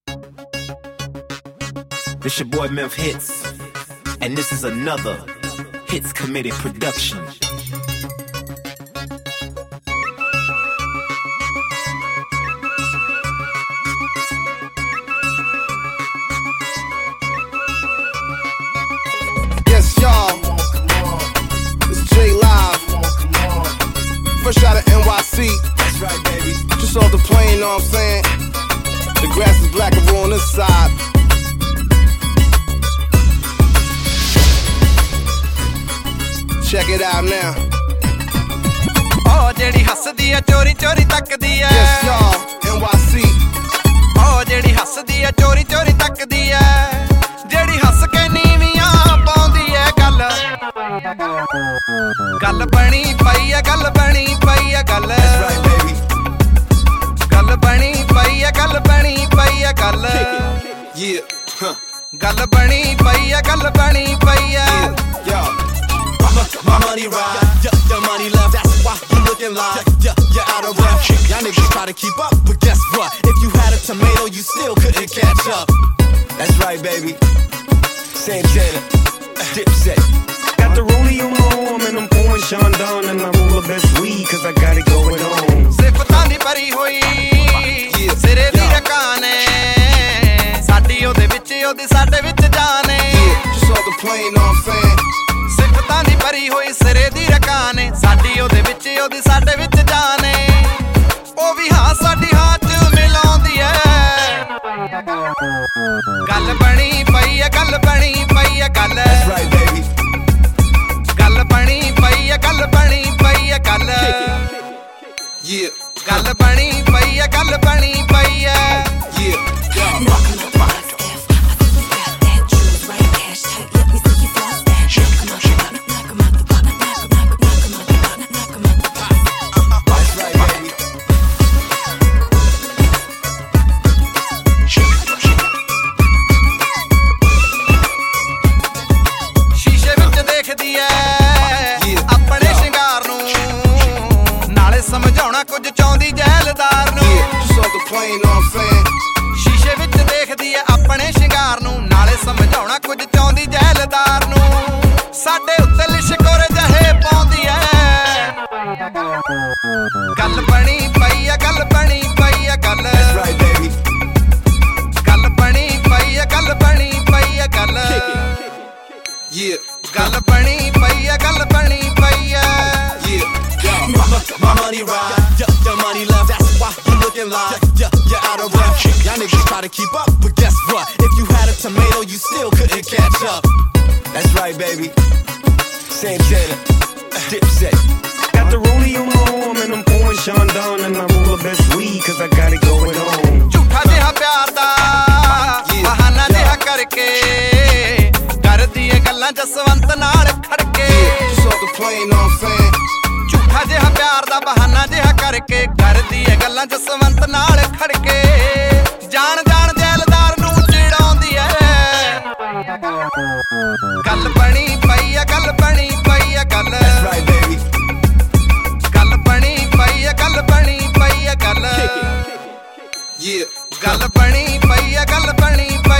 This your boy Memph Hits, and this is another Hits Committed production. Yes, y'all. It's J Live. Fresh out of NYC. That's right, baby. Just off the plane, know what I'm saying? The grass is blacker on this side. Check it out now. Oh, ਜਿਹੜੀ ਹੱਸਦੀ ਐ ਚੋਰੀ ਚੋਰੀ ਤੱਕਦੀ ਐ Yes, y'all. NYC. Oh, ਜਿਹੜੀ ਹੱਸਦੀ ਐ ਚੋਰੀ ਚੋਰੀ ਤੱਕਦੀ ਐ ਜਿਹੜੀ ਹੱਸ ਕੇ ਨੀਵੀਆਂ ਪਾਉਂਦੀ ਐ ਗੱਲ ਬਣੀ ਪਈ ਐ ਗੱਲ ਬਣੀ ਪਈ ਐ ਗੱਲ That's right, baby. ਗੱਲ ਬਣੀ ਪਈ ਐ ਗੱਲ ਬਣੀ ਪਈ ਐ ਗੱਲ Yeah. Huh. ਗੱਲ ਬਣੀ ਪਈ ਐ ਗੱਲ ਬਣੀ ਪਈ ਐ Y'all. My money ride, your money left. That's why you looking like you're out of breath. Y'all niggas try to keep up, but guess what? If you had a tomato, you still couldn't catch up. That's right, baby. Santana, Dipset. Got the rollie on my arm and I'm pouring Sean Don and I'm all the best weed cause I got it going on. ਸਿਫਤਾਂ ਦੀ ਭਰੀ ਹੋਈ ਸਿਰੇ ਦੀ ਰਕਾਨੇ ਸਾਡੀ ਉਹਦੇ ਵਿੱਚ ਉਹਦੀ ਸਾਡੇ ਵਿੱਚ ਜਾਣੇ Just off the plane, know what I'm saying? ਸਿਫਤਾਂ ਦੀ ਭਰੀ ਹੋਈ ਸਿਰੇ ਦੀ ਰਕਾਨੇ ਸਾਡੀ ਉਹਦੇ ਵਿੱਚ ਉਹਦੀ ਸਾਡੇ ਵਿੱਚ ਜਾਣੇ ਉਹ ਵੀ ਹਾਂ ਸਾਡੀ ਹਾਂ ਚ ਮਿਲਾਉਂਦੀ ਐ ਗੱਲ ਬਣੀ ਪਈ ਐ ਗੱਲ ਬਣੀ ਪਈ ਐ ਗੱਲ That's right, baby. ਗੱਲ ਬਣੀ ਪਈ ਐ ਗੱਲ ਬਣੀ ਪਈ ਐ ਗੱਲ Yeah. ਗੱਲ ਬਣੀ ਪਈ ਐ ਗੱਲ ਬਣੀ ਪਈ ਐ Yeah. That's right, baby. ਸ਼ੀਸ਼ੇ ਵਿੱਚ ਦੇਖਦੀ ਐ ਆਪਣੇ ਸ਼ਿੰਗਾਰ ਨੂੰ ਨਾਲੇ ਸਮਝਾਉਣਾ ਕੁਝ ਚਾਹੁੰਦੀ ਜੈਲਦਾਰ ਨੂੰ Just off the plane, know what I'm saying? ਸ਼ੀਸ਼ੇ ਵਿੱਚ ਦੇਖਦੀ ਐ ਆਪਣੇ ਸ਼ਿੰਗਾਰ ਨੂੰ ਨਾਲੇ ਸਮਝਾਉਣਾ ਕੁਝ ਚਾਹੁੰਦੀ ਜੈਲਦਾਰ ਨੂੰ ਸਾਡੇ ਉੱਤੇ ਲਿਸ਼ਕੋਰ ਜਹੇ ਪਾਉਂਦੀ ਐ ਗੱਲ ਬਣੀ ਪਈ ਐ ਗੱਲ ਬਣੀ ਪਈ ਐ ਗੱਲ That's right, baby. ਗੱਲ ਬਣੀ ਪਈ ਐ ਗੱਲ ਬਣੀ ਪਈ ਐ ਗੱਲ Yeah. ਗੱਲ ਬਣੀ ਪਈ ਐ ਗੱਲ ਬਣੀ ਪਈ ਐ Yeah. My money ride, your money left. That's why you looking like you're out of breath. Y'all niggas try to keep up, but guess what? If you had a tomato, you still couldn't catch up. That's right, baby. Santana, Dipset. Got the rollie on my arm and I'm pouring Sean Don and I'm all the best weed cause I got it going on. ਝੂਠਾ ਜਿਹਾ ਪਿਆਰ ਦਾ ਬਹਾਨਾ ਜਿਹਾ ਕਰਕੇ ਕਰਦੀ ਏ ਗੱਲਾਂ ਜਸਵੰਤ ਨਾਲ ਖੜਕੇ Just off the plane, know what I'm saying? ਝੂਠਾ ਜਿਹਾ ਪਿਆਰ ਦਾ ਬਹਾਨਾ ਜਿਹਾ ਕਰਕੇ ਕਰਦੀ ਏ ਗੱਲਾਂ ਜਸਵੰਤ ਨਾਲ ਖੜਕੇ ਜਾਣ ਜਾਣ ਜੈਲਦਾਰ ਨੂੰ ਚਿੜਾਉਂਦੀ ਐ ਗੱਲ ਬਣੀ ਪਈ ਐ ਗੱਲ ਬਣੀ ਪਈ ਐ ਗੱਲ That's right, baby. ਗੱਲ ਬਣੀ ਪਈ ਐ ਗੱਲ ਬਣੀ ਪਈ ਐ ਗੱਲ Yeah. ਗੱਲ ਬਣੀ ਪਈ ਐ ਗੱਲ ਬਣੀ ਪਈ